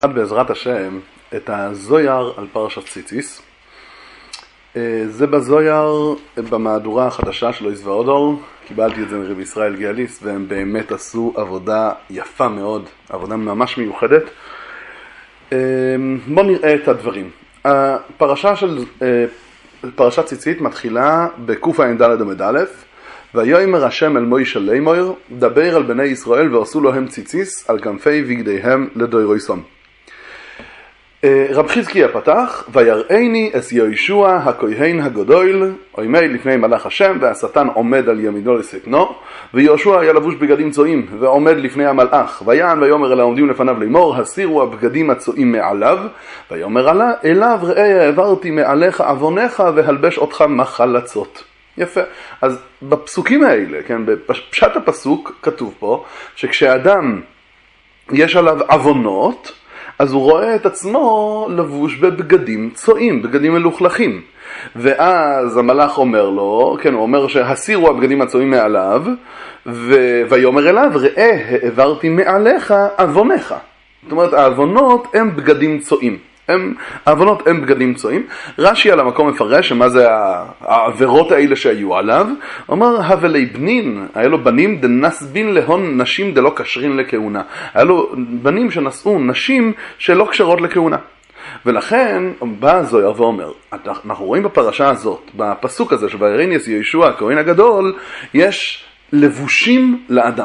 בעזרת השם את הזויר על פרשת ציציס. זה בזויר במהדורה החדשה של אויז ואודור. קיבלתי את זה מרבי ישראל גיאליס, והם באמת עשו עבודה יפה מאוד, עבודה ממש מיוחדת. בואו נראה את הדברים. הפרשה של פרשת ציצית מתחילה בקע"ד עמוד א', ויאמר השם אל מוישה לאמור, דבר על בני ישראל ועשו להם ציציס על כנפי בגדיהם לדוירויסום. רב חזקיה פתח, ויראני אס יהושע הכהן הגדול, עומד לפני מלאך השם, והשטן עומד על ימינו לשטנו, ויהושע היה לבוש בגדים צועים, ועומד לפני המלאך, ויען ויאמר אל העומדים לפניו לאמור, הסירו הבגדים הצועים מעליו, ויאמר אליו, ראה העברתי מעליך עווניך, והלבש אותך מחלצות. יפה. אז בפסוקים האלה, כן, בפשט הפסוק כתוב פה, שכשאדם יש עליו עוונות, אז הוא רואה את עצמו לבוש בבגדים צועים, בגדים מלוכלכים. ואז המלאך אומר לו, כן, הוא אומר שהסירו הבגדים הצועים מעליו, ויאמר אליו, ראה העברתי מעליך עווניך. זאת אומרת, העוונות הם בגדים צועים. העוונות הם בגדים צועים. רש"י על המקום מפרש שמה זה העבירות האלה שהיו עליו. הוא אומר, הבלי בנין, היה לו בנים דנסבין להון נשים דלא קשרים לכהונה. היה לו בנים שנשאו נשים שלא קשרות לכהונה. ולכן בא הזויר ואומר, אנחנו רואים בפרשה הזאת, בפסוק הזה שויראני אס יהושע הכהן הגדול, יש לבושים לאדם.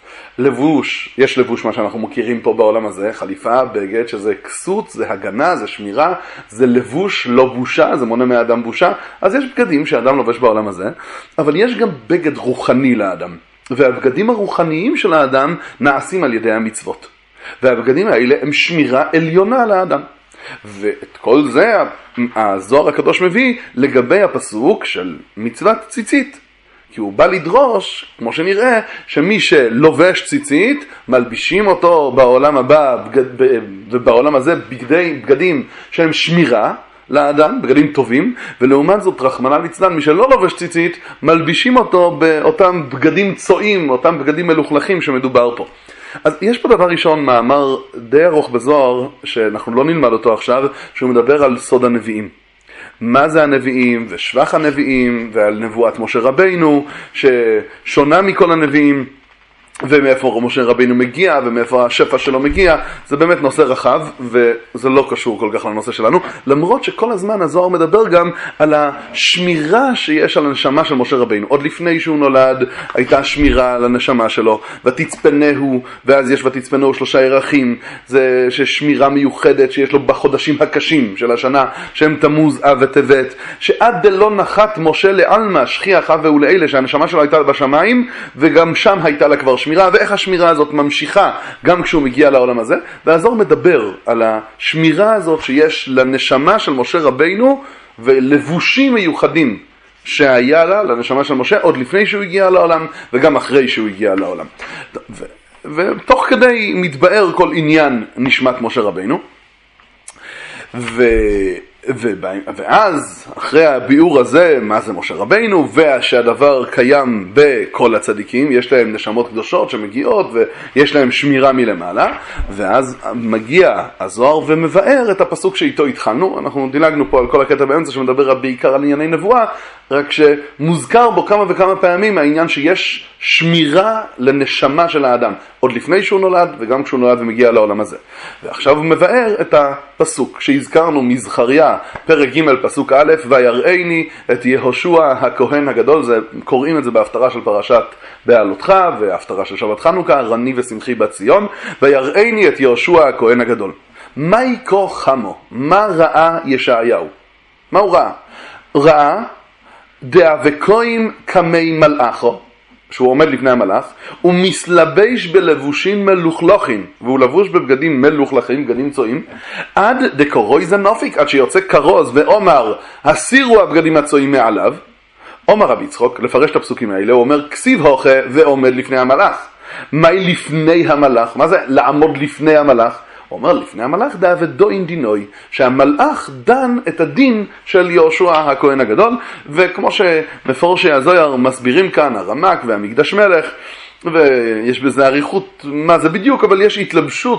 לבוש, יש לבוש מה שאנחנו מכירים פה בעולם הזה, חליפה, בגד, שזה כסות, זה הגנה, זה שמירה, זה לבוש, לא בושה, זה מונע מהאדם בושה. אז יש בגדים שהאדם לובש בעולם הזה, אבל יש גם בגד רוחני לאדם. והבגדים הרוחניים של האדם נעשים על ידי המצוות. והבגדים האלה הם שמירה עליונה לאדם. ואת כל זה הזוהר הקדוש מביא לגבי הפסוק של מצוות ציצית. כי הוא בא לדרוש, כמו שנראה, שמי שלובש ציצית, מלבישים אותו בעולם הבא, ובעולם הזה בגדים שהם שמירה לאדם, בגדים טובים, ולעומת זאת רחמנא ליצלן, מי שלא לובש ציצית, מלבישים אותו באותם בגדים צועים, אותם בגדים מלוכלכים שמדובר פה. אז יש פה דבר ראשון, מאמר די ארוך בזוהר, שאנחנו לא נלמד אותו עכשיו, שהוא מדבר על סוד הנביאים. מה זה הנביאים ושבח הנביאים ועל נבואת משה רבינו ששונה מכל הנביאים ומאיפה משה רבינו מגיע ומאיפה השפע שלו מגיע. זה באמת נושא רחב וזה לא קשור כל כך לנושא שלנו, למרות שכל הזמן הזוהר מדבר גם על השמירה שיש על הנשמה של משה רבינו. עוד לפני שהוא נולד הייתה שמירה על הנשמה שלו, ותצפנהו, ואז יש ותצפנהו 3 ירחים, זה שמירה מיוחדת שיש לו בחודשים הקשים של השנה שהם תמוז אב וטבת, שעד דלא נחת משה לעלמא שכיח אב ולאלה, שהנשמה שלו הייתה בשמיים וגם שם הייתה לה כבר שמירה, ואיך השמירה הזאת ממשיכה גם כשהוא מגיע לעולם הזה. והזוהר מדבר על השמירה הזאת שיש לנשמה של משה רבינו ולבושים מיוחדים שהיה לה, לנשמה של משה, עוד לפני שהוא הגיע לעולם וגם אחרי שהוא הגיע לעולם. ותוך כדי מתבאר כל עניין נשמת משה רבינו. ואז אחרי הביאור הזה, מה זה משה רבינו, ושהדבר קיים בכל הצדיקים, יש להם נשמות קדושות שמגיעות ויש להם שמירה מלמעלה, ואז מגיע הזוהר ומבאר את הפסוק שאיתו התחלנו. אנחנו דילגנו פה על כל הקטע באמצע שמדבר בעיקר על ענייני נבואה, רק שמוזכר בו כמה וכמה פעמים העניין שיש שמירה לנשמה של האדם, עוד לפני שהוא נולד וגם כשהוא נולד ומגיע לעולם הזה. ועכשיו הוא מבאר את הפסוק שהזכרנו מזכריה, פרק ג' פסוק א', ויראני את יהושע הכהן הגדול. זה, קוראים את זה בהפטרה של פרשת בעלותך והפטרה של שבת חנוכה, רני ושמחי בת ציון. ויראני את יהושע הכהן הגדול. מה יקרו חמו? מה ראה ישעיהו? מה הוא ראה? ראה דאבקוים כמי מלאכו, שהוא עומד לפני המלאך, הוא מסלבש בלבושים מלוכלכים, והוא לבוש בבגדים מלוכלכים, בגדים צועים, עד דקורוי זה נופיק, עד שיוצא כרוז ואומר, הסירו הבגדים הצועים מעליו. אומר רבי יצחוק, לפרש את הפסוקים האלה, הוא אומר, כסיב הוכה ועומד לפני המלאך. מהי לפני המלאך? מה זה לעמוד לפני המלאך? הוא אומר, לפני המלאך דאבדוין דינוי, שהמלאך דן את הדין של יהושע הכהן הגדול. וכמו שמפורשי הזוהר מסבירים כאן, הרמ"ק והמקדש מלך, ויש בזה עריכות מה זה בדיוק, אבל יש התלבשות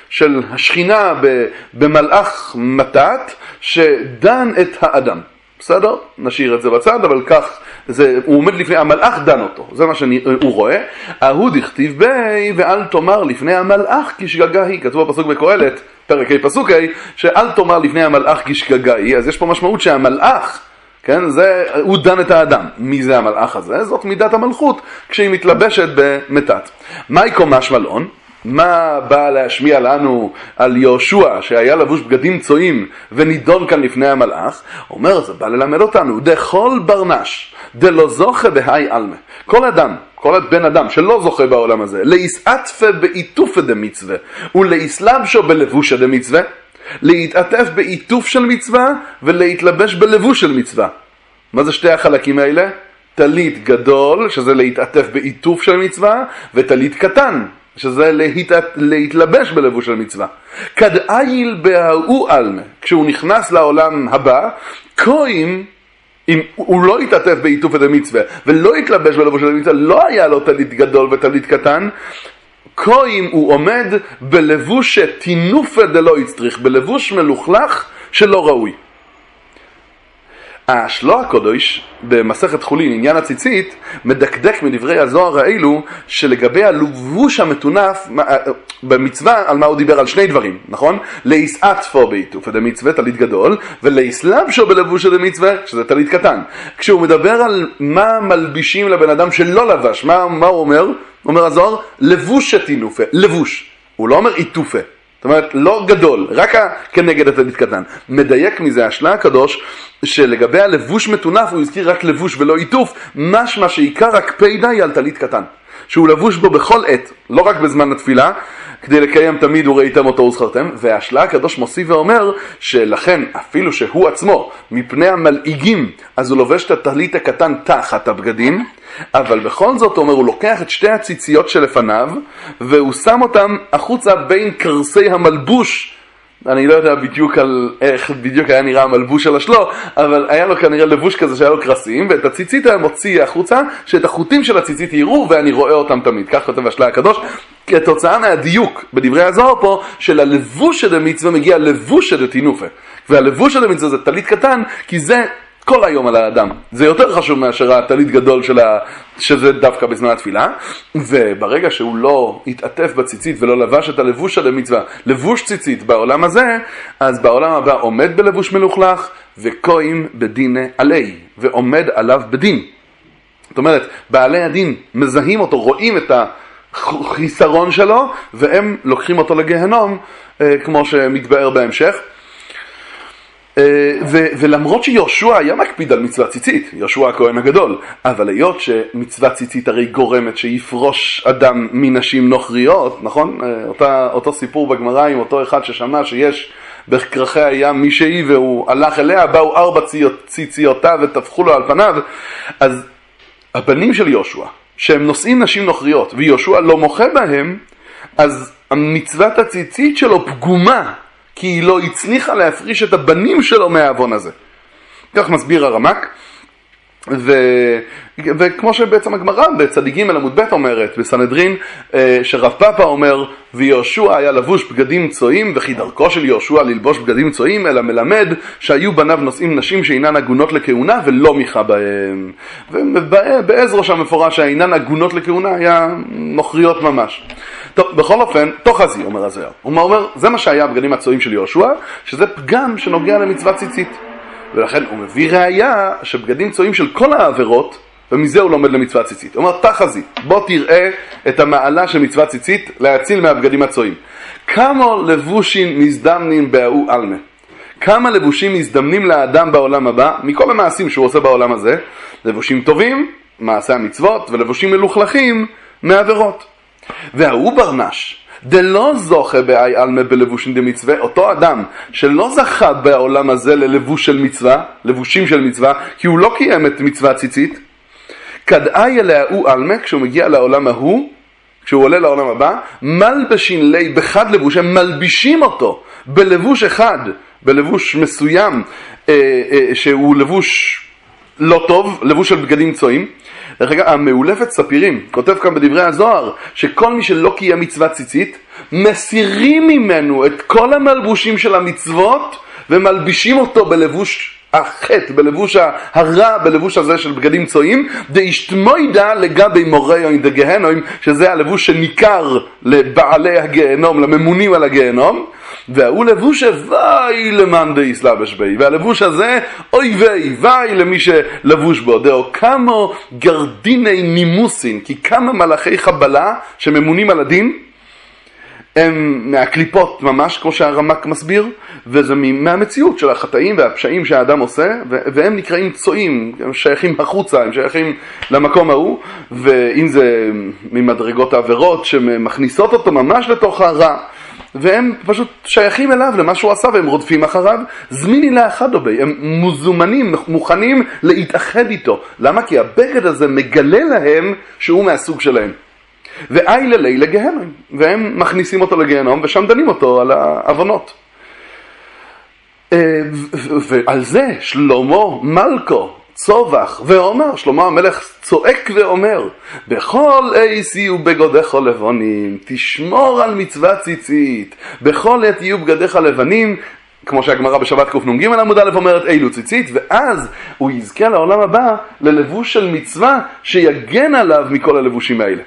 של השכינה במלאך מתת שדן את האדם. בסדר? נשאיר את זה בצד, אבל כך, הוא עומד לפני, המלאך דן אותו, זה מה שהוא רואה. ההוא דכתיב בי, ואל תאמר לפני המלאך כשגגה היא, כתוב בפסוק בקהלת, פרק ה' פסוק ה', שאל תאמר לפני המלאך כשגגה היא, אז יש פה משמעות שהמלאך, כן, הוא דן את האדם. מי זה המלאך הזה? זאת מידת המלכות, כשהיא מתלבשת במתת. מהי קומש מלון? מה בא להשמיע לנו על יהושע שהיה לבוש בגדים צועים ונידון כאן לפני המלאך? אומר, זה בא ללמד אותנו, דכל ברנש, דלא זוכה בהי אלמה. כל אדם, כל בן אדם שלא זוכה בעולם הזה, להיסעטפה בעיטופה דמצווה, ולהיסלבשו בלבושה דמצווה, להתעטף בעיטוף של מצווה ולהתלבש בלבוש של מצווה. מה זה שתי החלקים האלה? תלית גדול, שזה להתעטף בעיטוף של מצווה, ותלית קטן, שזה להתלבש בלבוש של מצווה. כדאיל בהאו אלמה, כשהוא נכנס לעולם הבא, קוים, אם הוא לא יתעטף בעיטוף את המצווה, ולא יתלבש בלבוש של מצווה, לא היה לו תלית גדול ותלית קטן, קוים הוא עומד בלבוש שתינופה דלא יצטריך, בלבוש מלוכלך שלא ראוי. השלוח הקדוש במסכת חולין, עניין הציצית, מדקדק מדברי הזוהר האלו שלגבי הלבוש המתונף במצווה, על מה הוא דיבר? על שני דברים, נכון? להיסעטפו בעיטוף דמצווה, תלית גדול, ולהיסלבשו בלבוש דמצווה, שזה תלית קטן. כשהוא מדבר על מה מלבישים לבן אדם שלא לבש, מה הוא אומר? אומר הזוהר, לבוש שתינופה, לבוש. הוא לא אומר עיטופה. זאת אומרת, לא גדול, רק כנגד התלית קטן. מדייק מזה השלח הקדוש, שלגבי הלבוש מתונף הוא הזכיר רק לבוש ולא עיטוף, משמע שעיקר הקפידה היא על תלית קטן. שהוא לבוש בו בכל עת, לא רק בזמן התפילה, כדי לקיים תמיד וראיתם אותו וזכרתם, והשלח הקדוש מוסיף ואומר שלכן אפילו שהוא עצמו מפני המלעיגים, אז הוא לובש את התלית הקטן תחת הבגדים, אבל בכל זאת אומר, הוא לוקח את שתי הציציות שלפניו, והוא שם אותם החוצה בין קרסי המלבוש. אני לא יודע בדיוק על איך בדיוק היה נראה המלבוש של השלו, אבל היה לו כנראה לבוש כזה שהיה לו קרסים, ואת הציצית היה מוציא החוצה, שאת החוטים של הציצית יראו, ואני רואה אותם תמיד. כך כותב השלח הקדוש, כתוצאה מהדיוק בדברי הזוהר פה, של הלבוש של המצווה מגיע לבוש של התינופה. והלבוש של המצווה זה תלית קטן, כי זה כל היום על האדם. זה יותר חשוב מאשר התלית גדול שזה דווקא בזמן התפילה, וברגע שהוא לא התעטף בציצית ולא לבש את הלבוש של המצווה, לבוש ציצית בעולם הזה, אז בעולם הבא עומד בלבוש מלוכלך, וקוים בדינה עלי, ועומד עליו בדין. זאת אומרת, בעלי הדין מזהים אותו, רואים את החיסרון שלו, והם לוקחים אותו לגהנום, כמו שמתבאר בהמשך. ולמרות שיהושע היה מקפיד על מצוות ציצית, יהושע הכהן הגדול, אבל היות שמצוות ציצית הרי גורמת שיפרוש אדם מנשים נוכריות, נכון? אותו סיפור בגמרא עם אותו אחד ששמע שיש בכרכי הים מישהי והוא הלך אליה, באו 4 ציציותיו וטפחו לו על פניו. אז הבנים של יהושע, שהם נושאים נשים נוכריות ויהושע לא מוחה בהם, אז מצוות הציצית שלו פגומה, כי היא לא הצליחה להפריש את הבנים שלו מהעוון הזה. כך מסביר הרמק, וכמו שבעצם הגמרא בצדיק ג' עמוד ב' אומרת בסנהדרין, שרב פאפא אומר, ויהושע היה לבוש בגדים צועים, וכי דרכו של יהושע ללבוש בגדים צועים, אלא מלמד שהיו בניו נושאים נשים שאינן הגונות לכהונה ולא מיכה בהם. ובעזרא שם מפורש שהאינן הגונות לכהונה היה נוכריות ממש. טוב, בכל אופן, תוחזי, אומר הזוהר. הוא אומר, זה מה שהיה בגדים הצועים של יהושע, שזה פגם שנוגע למצוות ציצית. ולכן הוא מביא ראיה שבגדים צועים של כל העבירות, ומזה הוא לומד למצוות ציצית. הוא אומר, תחזי, בוא תראה את המעלה של מצוות ציצית להציל מהבגדים הצועים. כמה לבושים מזדמנים בהאו אלמה? כמה לבושים מזדמנים לאדם בעולם הבא, מכל המעשים שהוא עושה בעולם הזה, לבושים טובים, מעשי המצוות, ולבושים מלוכלכים מהעבירות. וההוא ברנש, דלא זוכה בהאי אלמה בלבושים דמצווה, אותו אדם שלא זכה בעולם הזה ללבוש של מצווה, לבושים של מצווה, כי הוא לא קיים את מצווה ציצית, כדאי להאו אלמה, כשהוא מגיע לעולם ההוא, כשהוא עולה לעולם הבא, מלבשין לי בחד לבוש, הם מלבישים אותו בלבוש אחד, בלבוש מסוים, שהוא לבוש לא טוב, לבוש של בגדים צועים. דרך אגב, המאולפת ספירים, כותב כאן בדברי הזוהר, שכל מי שלא קיים מצוות ציצית, מסירים ממנו את כל המלבושים של המצוות, ומלבישים אותו בלבוש החטא, בלבוש הרע, בלבוש הזה של בגדים צועים, דאשתמוידה לגבי מורי דגהנום, שזה הלבוש שניכר לבעלי הגהנום, לממונים על הגהנום, והוא לבוש וי למאן דאיסלבש בי, והלבוש הזה אוי וי למי שלבוש בו, דאו כמו גרדיני נימוסין, כי כמה מלאכי חבלה שממונים על הדין, הם מהקליפות ממש, כמו שהרמק מסביר, וזה מהמציאות של החטאים והפשעים שהאדם עושה, והם נקראים צועים, הם שייכים החוצה, הם שייכים למקום ההוא, ואם זה ממדרגות העבירות שמכניסות אותו ממש לתוך הרע, והם פשוט שייכים אליו, למה שהוא עשה, והם רודפים אחריו, זמיני לאחדו בי, הם מוזומנים, מוכנים להתאחד איתו. למה? כי הבגד הזה מגלה להם שהוא מהסוג שלהם. ואי ללי לגהנום, והם מכניסים אותו לגהנום, ושם דנים אותו על העוונות. ועל זה שלמה מלכו צובח ואומר, שלמה המלך צועק ואומר, בכל אייסי ובגודך לבנים, תשמור על מצוות ציצית, בכל עת יהיו בגדיך לבנים, כמו שהגמרא בשבת קנ"ג עמוד א' אומרת, אילו ציצית, ואז הוא יזכה לעולם הבא ללבוש של מצווה שיגן עליו מכל הלבושים האלה.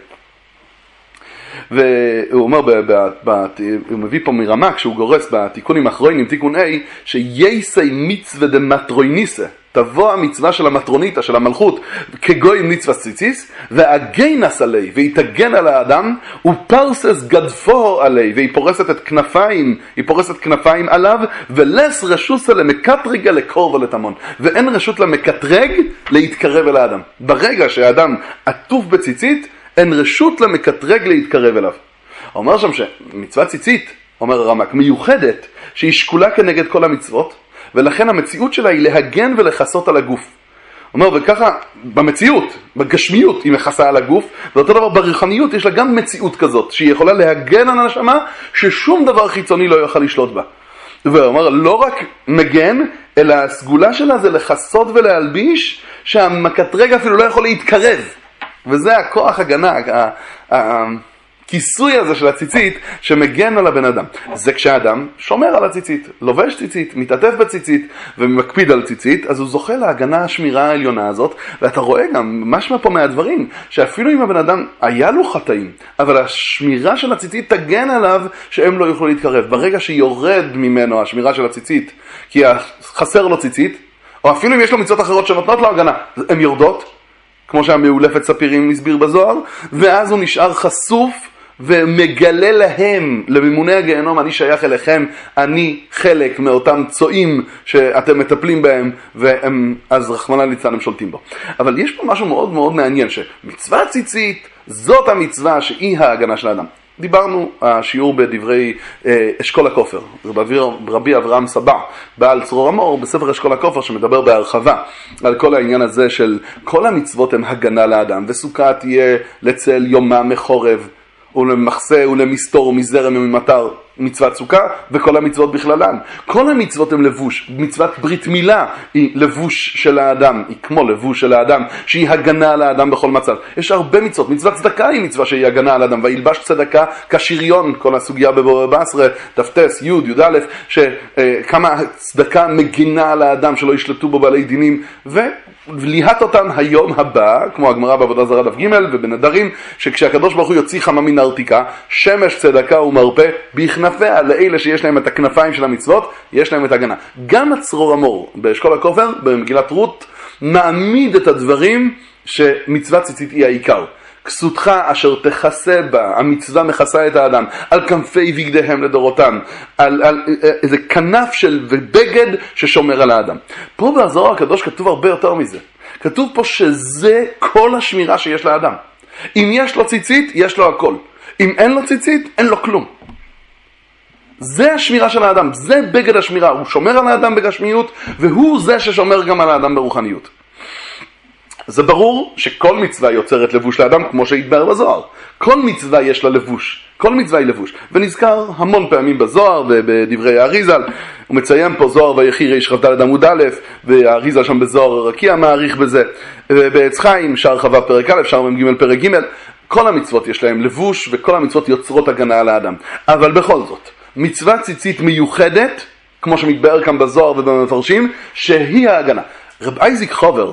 והוא אומר, הוא מביא פה מרמה, כשהוא גורס בתיקונים האחרונים, תיקון A, שייסי מצווה דמטרויניסה, תבוא המצווה של המטרוניתה, של המלכות, כגוי מצווה ציציס, והגינס עלי, והיא תגן על האדם, ופרסס גדפו עלי, והיא פורסת את כנפיים, היא פורסת כנפיים עליו, ולס רשוסה למקטרגה לקור ולתמון, ואין רשות למקטרג להתקרב אל האדם. ברגע שהאדם עטוף בציצית, אין רשות למקטרג להתקרב אליו. הוא אומר שם שמצוות ציצית, אומר הרמק, מיוחדת, שהיא שקולה כנגד כל המצוות, ולכן המציאות שלה היא להגן ולחסות על הגוף. הוא אומר, וככה במציאות, בגשמיות היא מכסה על הגוף, ואותו דבר ברוחניות יש לה גם מציאות כזאת, שהיא יכולה להגן על הנשמה, ששום דבר חיצוני לא יוכל לשלוט בה. והוא אומר, לא רק מגן, אלא הסגולה שלה זה לחסות ולהלביש, שהמקטרג אפילו לא יכול להתקרב. וזה הכוח הגנה, הכיסוי הזה של הציצית שמגן על הבן אדם. זה כשהאדם שומר על הציצית, לובש ציצית, מתעטף בציצית ומקפיד על ציצית, אז הוא זוכה להגנה השמירה העליונה הזאת, ואתה רואה גם משמע פה מהדברים, שאפילו אם הבן אדם היה לו חטאים, אבל השמירה של הציצית תגן עליו שהם לא יוכלו להתקרב. ברגע שיורד ממנו השמירה של הציצית, כי חסר לו ציצית, או אפילו אם יש לו מצוות אחרות שנותנות לו הגנה, הן יורדות, כמו שהמאולפת ספירים מסביר בזוהר, ואז הוא נשאר חשוף ומגלה להם, לממוני הגהנום, אני שייך אליכם, אני חלק מאותם צועים שאתם מטפלים בהם, והם, אז רחמנא ליצלן הם שולטים בו. אבל יש פה משהו מאוד מאוד מעניין, שמצווה ציצית, זאת המצווה שהיא ההגנה של האדם. דיברנו השיעור בדברי אשכול הכופר, רבי אברהם סבא, בעל צרור המור, בספר אשכול הכופר שמדבר בהרחבה על כל העניין הזה של כל המצוות הם הגנה לאדם, וסוכה תהיה לצל יומה מחורב, ולמחסה ולמסתור מזרם וממטר, מצוות סוכה, וכל המצוות בכללן. כל המצוות הם לבוש. מצוות ברית מילה היא לבוש של האדם, היא כמו לבוש של האדם, שהיא הגנה על האדם בכל מצב. יש הרבה מצוות. מצוות צדקה היא מצווה שהיא הגנה על האדם, וילבש צדקה כשריון, כל הסוגיה בבעשרה, תפטס, י' י' שכמה צדקה מגינה על האדם שלא ישלטו בו בעלי דינים, וליהת אותם היום הבא, כמו הגמרא בעבודה זרה דף ג' ובנדרים, שכשהקדוש ברוך הוא יוציא חמה מן הארתיקה, שמש צדקה ומרפא בכנפיה, לאלה שיש להם את הכנפיים של המצוות, יש להם את הגנה. גם הצרור המור באשכול הכופר, במגילת רות, מעמיד את הדברים שמצוות ציצית היא העיקר. כסותך אשר תכסה בה, המצווה מכסה את האדם, על כנפי בגדיהם לדורותם, על איזה כנף של ובגד ששומר על האדם. פה בזוהר הקדוש כתוב הרבה יותר מזה. כתוב פה שזה כל השמירה שיש לאדם. אם יש לו ציצית, יש לו הכל. אם אין לו ציצית, אין לו כלום. זה השמירה של האדם, זה בגד השמירה. הוא שומר על האדם בגשמיות, והוא זה ששומר גם על האדם ברוחניות. זה ברור שכל מצווה יוצרת לבוש לאדם, כמו שהתבאר בזוהר. כל מצווה יש לה לבוש, כל מצווה היא לבוש. ונזכר המון פעמים בזוהר ובדברי האריזל. הוא מציין פה זוהר ויחי ריש כ"ד עמוד א', והאריזל שם בזוהר הרקיע מעריך בזה. בעץ חיים, שער חווה פרק א', שער מ"ג פרק ג'. כל המצוות יש להם לבוש, וכל המצוות יוצרות הגנה על האדם. אבל בכל זאת, מצווה ציצית מיוחדת, כמו שמתבאר כאן בזוהר ובמפרשים, שהיא ההגנה. רב אייזיק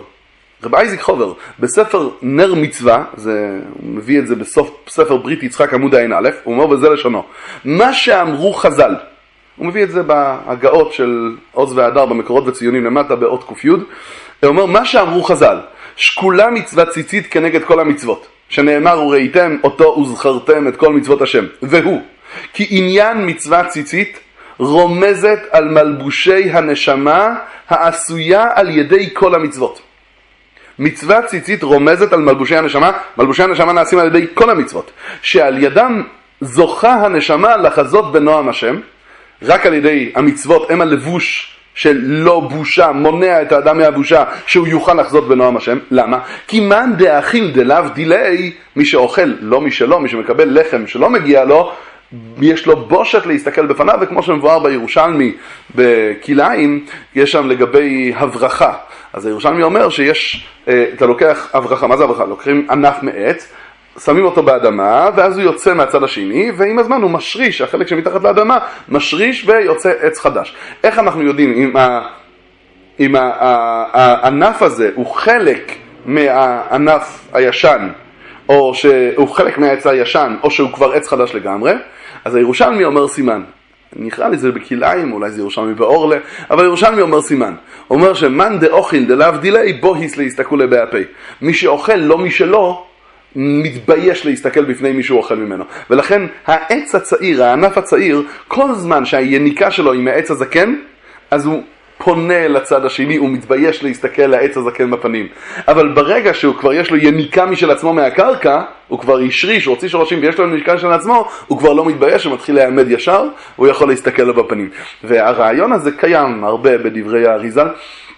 חובר, בספר נר מצווה, הוא מביא את זה בסוף ספר ברית יצחק עמוד ע"א, הוא אומר בזה לשונו, מה שאמרו חז"ל, הוא מביא את זה בהגאות של עוז והדר במקורות וציונים למטה באות ק"י, הוא אומר מה שאמרו חז"ל, שקולה מצווה ציצית כנגד כל המצוות, שנאמר וראיתם אותו וזכרתם את כל מצוות השם, והוא, כי עניין מצווה ציצית רומזת על מלבושי הנשמה העשויה על ידי כל המצוות. מצווה ציצית רומזת על מלבושי הנשמה, מלבושי הנשמה נעשים על ידי כל המצוות, שעל ידם זוכה הנשמה לחזות בנועם השם, רק על ידי המצוות הם הלבוש של לא בושה, מונע את האדם מהבושה, שהוא יוכל לחזות בנועם השם. למה? כי מן דאכיל דלאו דילי, מי שאוכל, לא מי שלא, מי שמקבל לחם שלא מגיע לו, יש לו בושת להסתכל בפניו, וכמו שמבואר בירושלמי בכלאיים, יש שם לגבי הברכה. אז הירושלמי אומר שיש, אתה לוקח הברכה, מה זה הברכה? לוקחים ענף מעץ, שמים אותו באדמה, ואז הוא יוצא מהצד השני, ועם הזמן הוא משריש, החלק שמתחת לאדמה, משריש ויוצא עץ חדש. איך אנחנו יודעים אם הענף הזה הוא חלק מהענף הישן, או שהוא חלק מהעץ הישן, או שהוא כבר עץ חדש לגמרי? אז הירושלמי אומר סימן. נקרא לי זה בכלאיים, אולי זה ירושלמי באורלה, אבל ירושלמי אומר סימן. הוא אומר שמן דאוכל דלאו דילי בו היס להסתכלו לבעפי. מי שאוכל, לא מי שלא, מתבייש להסתכל בפני מי שהוא אוכל ממנו. ולכן העץ הצעיר, הענף הצעיר, כל זמן שהיניקה שלו היא מהעץ הזקן, אז הוא פונה לצד השני, הוא מתבייש להסתכל לעץ הזקן בפנים. אבל ברגע שהוא כבר יש לו יניקה משל עצמו מהקרקע, הוא כבר ישריש, הוא הוציא שורשים ויש לו יניקה של עצמו, הוא כבר לא מתבייש, הוא מתחיל להעמד ישר, הוא יכול להסתכל לו בפנים. והרעיון הזה קיים הרבה בדברי האריזל,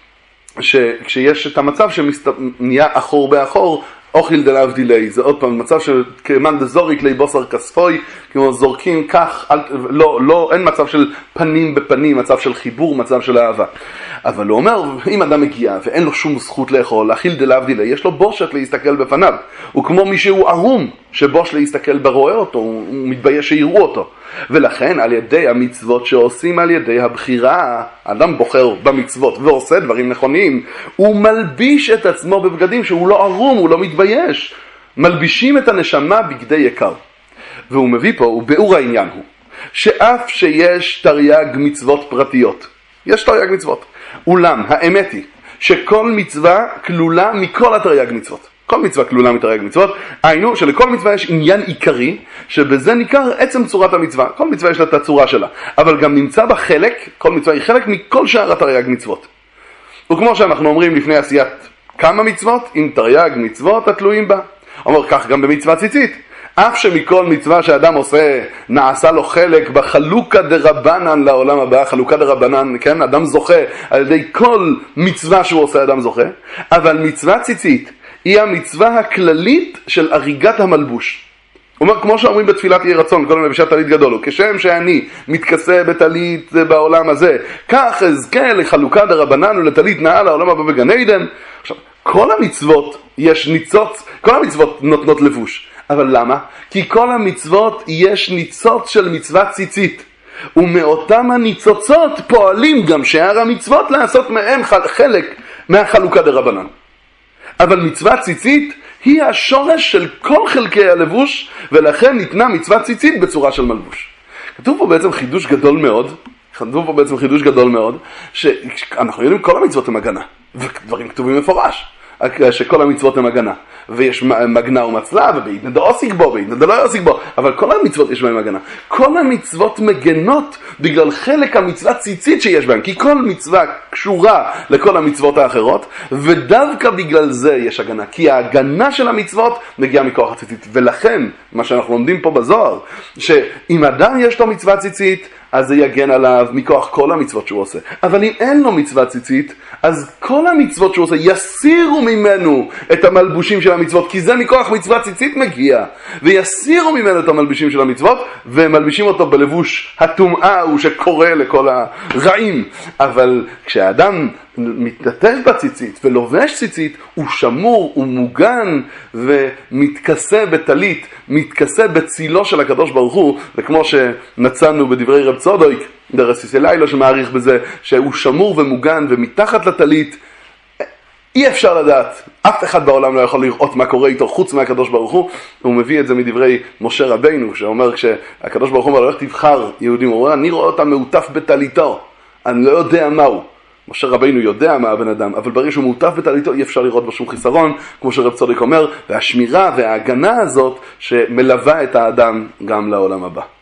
שכשיש את המצב שנהיה אחור באחור, אוכל דלאו דילי, זה עוד פעם מצב של כמן דזוריק לי בוסר כספוי, כמו זורקים כך, לא, אין מצב של פנים בפנים, מצב של חיבור, מצב של אהבה. אבל הוא אומר, אם אדם מגיע ואין לו שום זכות לאכול, להכיל דלאו דילי, יש לו בושת להסתכל בפניו. הוא כמו מישהו ערום שבוש להסתכל ברואה אותו, הוא מתבייש שיראו אותו. ולכן על ידי המצוות שעושים על ידי הבחירה, אדם בוחר במצוות ועושה דברים נכונים, הוא מלביש את עצמו בבגדים שהוא לא ערום, הוא לא מתבייש. מלבישים את הנשמה בגדי יקר. והוא מביא פה, וביאור העניין הוא, שאף שיש תרי"ג מצוות פרטיות, יש תרי"ג מצוות, אולם האמת היא שכל מצווה כלולה מכל התרי"ג מצוות. כל מצווה כלולה מתרי"ג מצוות, היינו שלכל מצווה יש עניין עיקרי, שבזה ניכר עצם צורת המצווה. כל מצווה יש לה את הצורה שלה, אבל גם נמצא בה חלק, כל מצווה היא חלק מכל שאר התרי"ג מצוות. וכמו שאנחנו אומרים לפני עשיית כמה מצוות, עם תרי"ג מצוות התלויים בה. אומר כך גם במצווה ציצית. אף שמכל מצווה שאדם עושה נעשה לו חלק בחלוקה דרבנן לעולם הבא, חלוקה דרבנן, כן, אדם זוכה על ידי כל מצווה שהוא עושה, אדם זוכה, אבל מצווה ציצית היא המצווה הכללית של אריגת המלבוש. הוא אומר, כמו שאומרים בתפילת יהי רצון, כל לבישת טלית גדול, כשם שאני מתכסה בטלית בעולם הזה, כך אזכה לחלוקה דרבנן ולטלית נאה לעולם הבא בגן עדן. עכשיו, כל המצוות יש ניצוץ, כל המצוות נותנות לבוש. אבל למה? כי כל המצוות יש ניצוץ של מצווה ציצית. ומאותם הניצוצות פועלים גם שאר המצוות לעשות מהם חלק מהחלוקה דרבנן. אבל מצווה ציצית היא השורש של כל חלקי הלבוש, ולכן ניתנה מצווה ציצית בצורה של מלבוש. כתוב פה בעצם חידוש גדול מאוד, שאנחנו יודעים כל המצוות הם הגנה, ודברים כתובים מפורש, שכל המצוות הם הגנה, ויש מגנה ומצלה, ובעידנא דעוסיק בו, בעידנא דלא יעסיק בו, אבל כל המצוות יש בהם הגנה. כל המצוות מגנות בגלל חלק המצווה ציצית שיש בהם, כי כל מצווה קשורה לכל המצוות האחרות, ודווקא בגלל זה יש הגנה, כי ההגנה של המצוות מגיעה מכוח הציצית. ולכן, מה שאנחנו לומדים פה בזוהר, שאם אדם יש לו מצווה ציצית, אז זה יגן עליו מכוח כל המצוות שהוא עושה. אבל אם אין לו מצווה ציצית, אז כל המצוות שהוא עושה יסירו ממנו את המלבושים של המצוות, כי זה מכוח מצוות ציצית מגיע, ויסירו ממנו את המלבושים של המצוות, ומלבישים אותו בלבוש הטומאה הוא שקורא לכל הרעים. אבל כשהאדם מתנתף בציצית ולובש ציצית, הוא שמור, הוא מוגן ומתכסה בטלית, מתכסה בצילו של הקדוש ברוך הוא, וכמו שמצאנו בדברי רב צודוק, דרסיס לילה שמעריך בזה, שהוא שמור ומוגן ומתחת לטלית, אי אפשר לדעת, אף אחד בעולם לא יכול לראות מה קורה איתו חוץ מהקדוש ברוך הוא. הוא מביא את זה מדברי משה רבינו, שאומר כשהקדוש ברוך הוא אומר, איך תבחר יהודים, הוא אומר, אני רואה אותם מעוטף בטליתו, אני לא יודע מהו. משה רבינו יודע מה הבן אדם, אבל ברגע שהוא מעוטף בטליתו אי אפשר לראות בו שום חיסרון, כמו שרב צודק אומר, והשמירה וההגנה הזאת שמלווה את האדם גם לעולם הבא.